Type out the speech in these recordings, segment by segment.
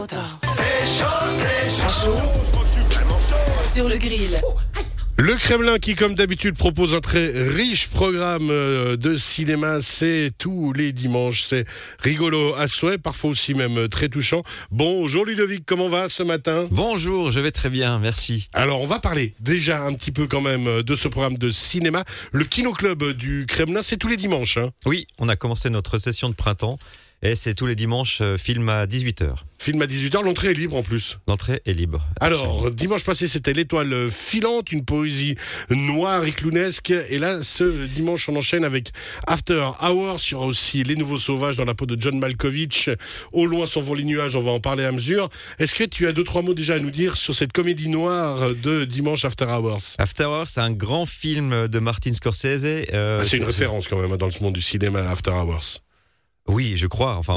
C'est chaud. Sur le grill. Le Kremlin qui, comme d'habitude, propose un très riche programme de cinéma. C'est tous les dimanches. C'est rigolo à souhait, parfois aussi même très touchant. Bonjour Ludovic, comment va ce matin ? Bonjour, je vais très bien, merci. Alors, on va parler déjà un petit peu quand même de ce programme de cinéma. Le Kino Club du Kremlin, c'est tous les dimanches. Oui, on a commencé notre session de printemps et c'est tous les dimanches, film à 18h. Film à 18h, l'entrée est libre en plus. L'entrée est libre. Alors, dimanche passé, c'était L'Étoile filante, une poésie noire et clownesque. Et là, ce dimanche, on enchaîne avec After Hours. Il y aura aussi Les Nouveaux Sauvages dans la peau de John Malkovich. Au loin s'envolent les nuages, on va en parler à mesure. Est-ce que tu as 2-3 mots déjà à nous dire sur cette comédie noire de dimanche After Hours ? After Hours, c'est un grand film de Martin Scorsese. C'est une référence quand même dans le monde du cinéma, After Hours. Oui, je crois. Enfin,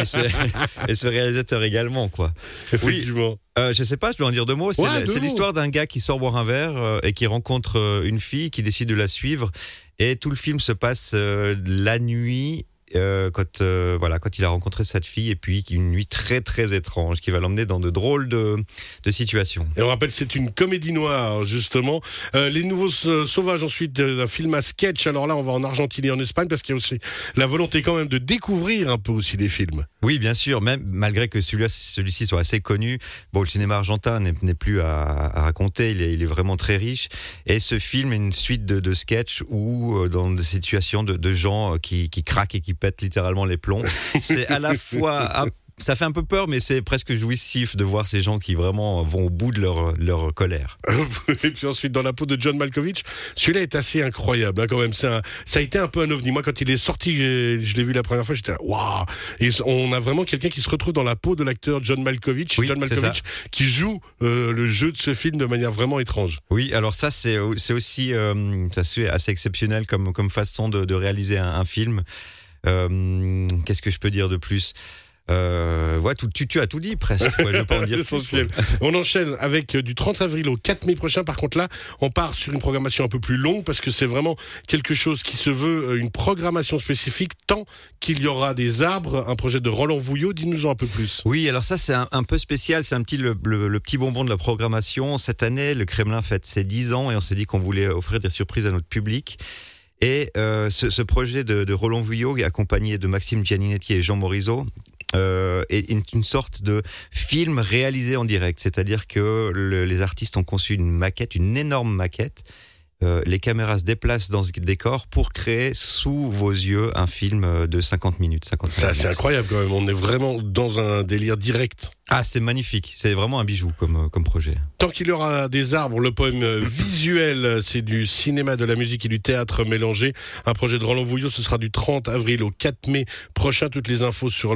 et ce réalisateur également, quoi. Effectivement. Oui, je sais pas, je dois en dire 2 mots. C'est l'histoire d'un gars qui sort boire un verre et qui rencontre une fille qui décide de la suivre. Et tout le film se passe la nuit. Quand il a rencontré cette fille, et puis une nuit très très étrange qui va l'emmener dans de drôles de situations. Et on rappelle, c'est une comédie noire justement. Les Nouveaux Sauvages, ensuite un film à sketch. Alors là, on va en Argentine et en Espagne parce qu'il y a aussi la volonté quand même de découvrir un peu aussi des films. Oui, bien sûr, même malgré que celui-ci soit assez connu. Bon, le cinéma argentin n'est plus à raconter, il est vraiment très riche. Et ce film est une suite de sketchs où dans des situations de gens qui craquent et qui pètent littéralement les plombs. C'est à la fois... Ça fait un peu peur, mais c'est presque jouissif de voir ces gens qui vraiment vont au bout de leur colère. Et puis ensuite, dans la peau de John Malkovich, celui-là est assez incroyable quand même. Ça a été un peu un ovni. Moi, quand il est sorti, je l'ai vu la première fois, j'étais là, waouh. Et on a vraiment quelqu'un qui se retrouve dans la peau de l'acteur John Malkovich. Oui, John Malkovich qui joue le jeu de ce film de manière vraiment étrange. Oui, alors ça, c'est aussi assez exceptionnel comme façon de réaliser un film. Qu'est-ce que je peux dire de plus ? Tu as tout dit presque. Je vais pas en dire Essentiel. On enchaîne avec du 30 avril au 4 mai prochain. Par contre là, on part sur une programmation un peu plus longue parce que c'est vraiment quelque chose qui se veut une programmation spécifique tant qu'il y aura des arbres. Un projet de Roland Vouillot. Dis-nous-en un peu plus. Oui, alors ça c'est un peu spécial. C'est le petit bonbon de la programmation. Cette année, le Kremlin fête ses 10 ans et on s'est dit qu'on voulait offrir des surprises à notre public. Et ce projet de Roland Vouillot, accompagné de Maxime Gianninetti et Jean Morizot, est une sorte de film réalisé en direct. C'est-à-dire que les artistes ont conçu une énorme maquette. Les caméras se déplacent dans ce décor pour créer sous vos yeux un film de 50 minutes. C'est incroyable quand même, on est vraiment dans un délire direct. Ah, c'est magnifique, c'est vraiment un bijou comme projet. Tant qu'il y aura des arbres, le poème visuel, c'est du cinéma, de la musique et du théâtre mélangé. Un projet de Roland Vouillot, ce sera du 30 avril au 4 mai prochain. Toutes les infos sur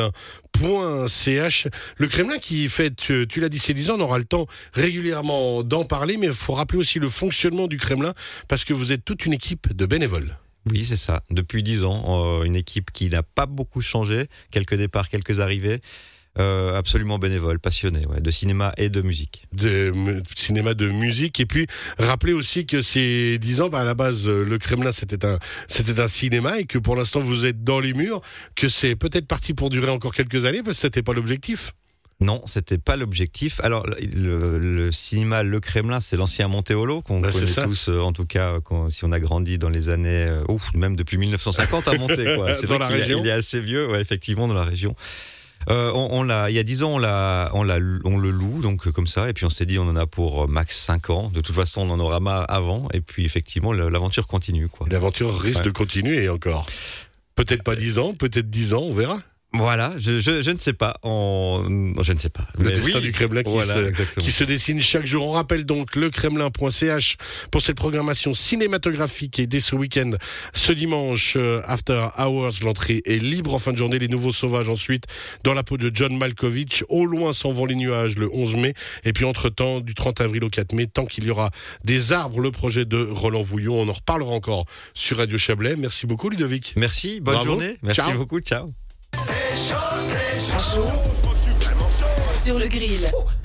lekremlin.ch. Le Kremlin qui fête, tu l'as dit, ses 10 ans, on aura le temps régulièrement d'en parler, mais il faut rappeler aussi le fonctionnement du Kremlin parce que vous êtes toute une équipe de bénévoles. Oui, c'est ça. Depuis 10 ans, une équipe qui n'a pas beaucoup changé. Quelques départs, quelques arrivées. Absolument bénévole, passionné, de cinéma et de musique. Cinéma, de musique. Et puis, rappelez aussi que ces 10 ans, à la base, le Kremlin, c'était un cinéma et que pour l'instant, vous êtes dans les murs, que c'est peut-être parti pour durer encore quelques années parce que c'était pas l'objectif. Non, c'était pas l'objectif. Alors, le cinéma Le Kremlin, c'est l'ancien Montéolo qu'on connaît tous, en tout cas, si on a grandi dans les années, même depuis 1950 à Monté, quoi. C'est dans la région. Il est assez vieux, effectivement, dans la région. Il y a 10 ans, on le loue, donc comme ça, et puis on s'est dit on en a pour max 5 ans. De toute façon, on en aura marre avant, et puis effectivement, l'aventure continue, quoi. L'aventure risque de continuer encore. Peut-être pas 10 ans, peut-être 10 ans, on verra. Voilà, je ne sais pas. Je ne sais pas. Le destin du Kremlin qui se dessine chaque jour. On rappelle donc lekremlin.ch pour cette programmation cinématographique. Et dès ce week-end, ce dimanche, After Hours, l'entrée est libre en fin de journée. Les Nouveaux Sauvages ensuite, dans la peau de John Malkovich. Au loin s'en vont les nuages le 11 mai. Et puis entre-temps, du 30 avril au 4 mai, tant qu'il y aura des arbres, le projet de Roland Vouillot. On en reparlera encore sur Radio Chablais. Merci beaucoup Ludovic. Merci, bonne journée. Merci beaucoup, ciao. C'est chaud. Sur le grill.